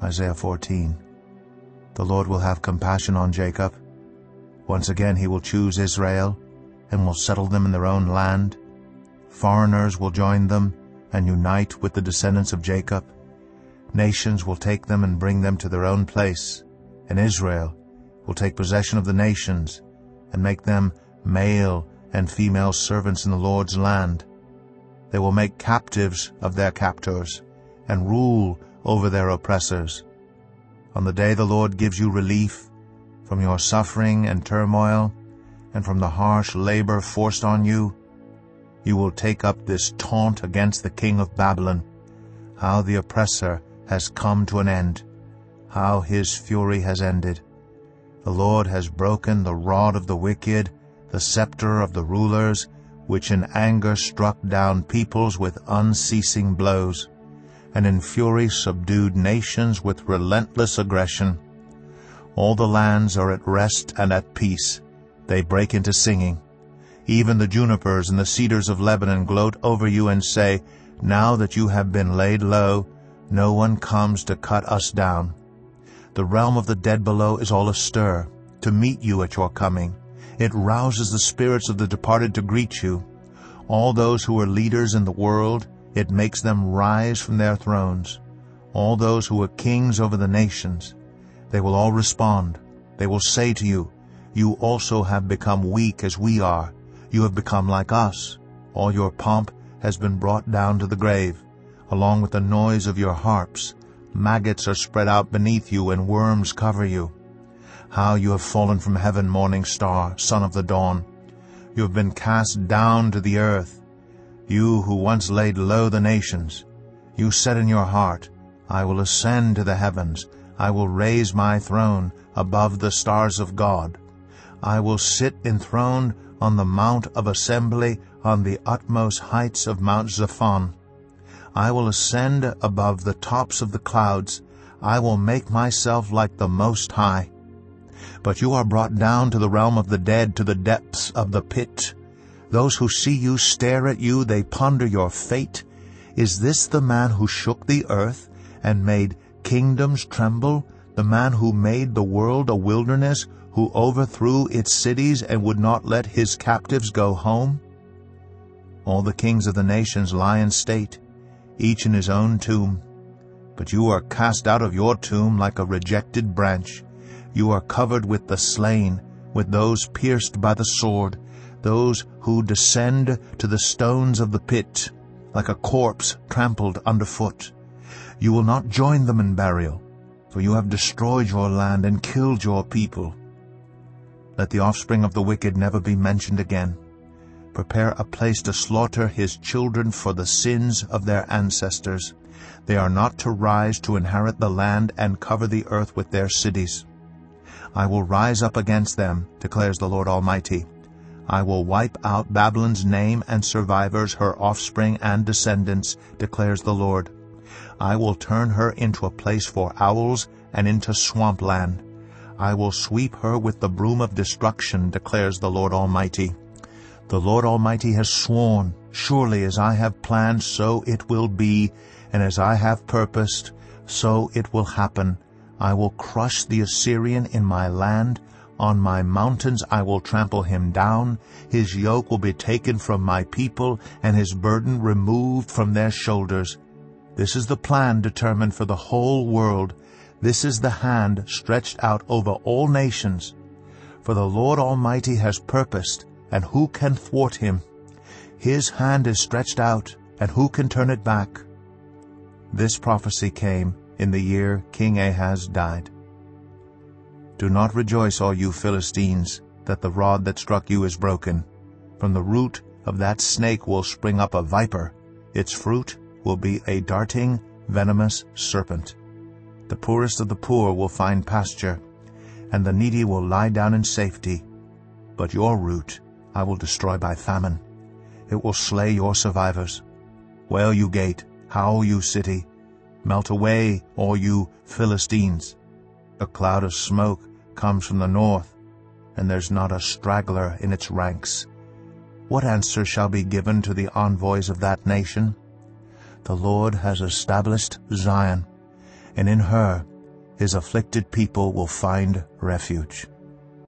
Isaiah 14. The Lord will have compassion on Jacob. Once again he will choose Israel, and will settle them in their own land. Foreigners will join them, and unite with the descendants of Jacob. Nations will take them and bring them to their own place, and Israel will take possession of the nations, and make them male and female servants in the Lord's land. They will make captives of their captors, and rule over their oppressors. On the day the Lord gives you relief from your suffering and turmoil, and from the harsh labor forced on you, you will take up this taunt against the king of Babylon, how the oppressor has come to an end, how his fury has ended. The Lord has broken the rod of the wicked, the scepter of the rulers, which in anger struck down peoples with unceasing blows, and in fury subdued nations with relentless aggression. All the lands are at rest and at peace. They break into singing. Even the junipers and the cedars of Lebanon gloat over you and say, "Now that you have been laid low, no one comes to cut us down." The realm of the dead below is all astir to meet you at your coming. It rouses the spirits of the departed to greet you. All those who are leaders in the world, it makes them rise from their thrones. All those who are kings over the nations, they will all respond. They will say to you, "You also have become weak as we are. You have become like us. All your pomp has been brought down to the grave, along with the noise of your harps. Maggots are spread out beneath you, and worms cover you. How you have fallen from heaven, morning star, son of the dawn! You have been cast down to the earth. You who once laid low the nations, you said in your heart, I will ascend to the heavens. I will raise my throne above the stars of God. I will sit enthroned on the mount of assembly on the utmost heights of Mount Zaphon. I will ascend above the tops of the clouds. I will make myself like the Most High. But you are brought down to the realm of the dead, to the depths of the pit. Those who see you stare at you, they ponder your fate. Is this the man who shook the earth and made kingdoms tremble, the man who made the world a wilderness, who overthrew its cities and would not let his captives go home? All the kings of the nations lie in state, each in his own tomb. But you are cast out of your tomb like a rejected branch. You are covered with the slain, with those pierced by the sword, those who descend to the stones of the pit, like a corpse trampled underfoot. You will not join them in burial, for you have destroyed your land and killed your people. Let the offspring of the wicked never be mentioned again. Prepare a place to slaughter his children for the sins of their ancestors. They are not to rise to inherit the land and cover the earth with their cities. I will rise up against them, declares the Lord Almighty. I will wipe out Babylon's name and survivors, her offspring and descendants, declares the Lord. I will turn her into a place for owls and into swampland. I will sweep her with the broom of destruction, declares the Lord Almighty. The Lord Almighty has sworn, surely as I have planned, so it will be, and as I have purposed, so it will happen. I will crush the Assyrian in my land. On my mountains I will trample him down. His yoke will be taken from my people, and his burden removed from their shoulders. This is the plan determined for the whole world. This is the hand stretched out over all nations. For the Lord Almighty has purposed, and who can thwart him? His hand is stretched out, and who can turn it back? This prophecy came in the year King Ahaz died. Do not rejoice, all you Philistines, that the rod that struck you is broken. From the root of that snake will spring up a viper. Its fruit will be a darting, venomous serpent. The poorest of the poor will find pasture, and the needy will lie down in safety. But your root I will destroy by famine. It will slay your survivors. Wail, you gate, howl, you city. Melt away, all you Philistines. A cloud of smoke comes from the north, and there's not a straggler in its ranks. What answer shall be given to the envoys of that nation? The Lord has established Zion, and in her his afflicted people will find refuge.